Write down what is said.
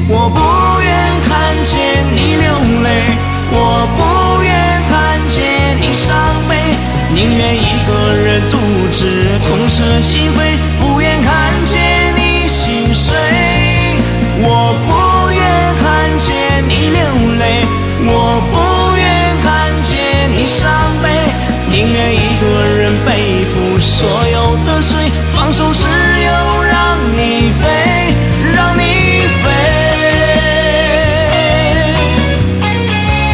我不愿看见你流泪，我不愿看见你伤悲，宁愿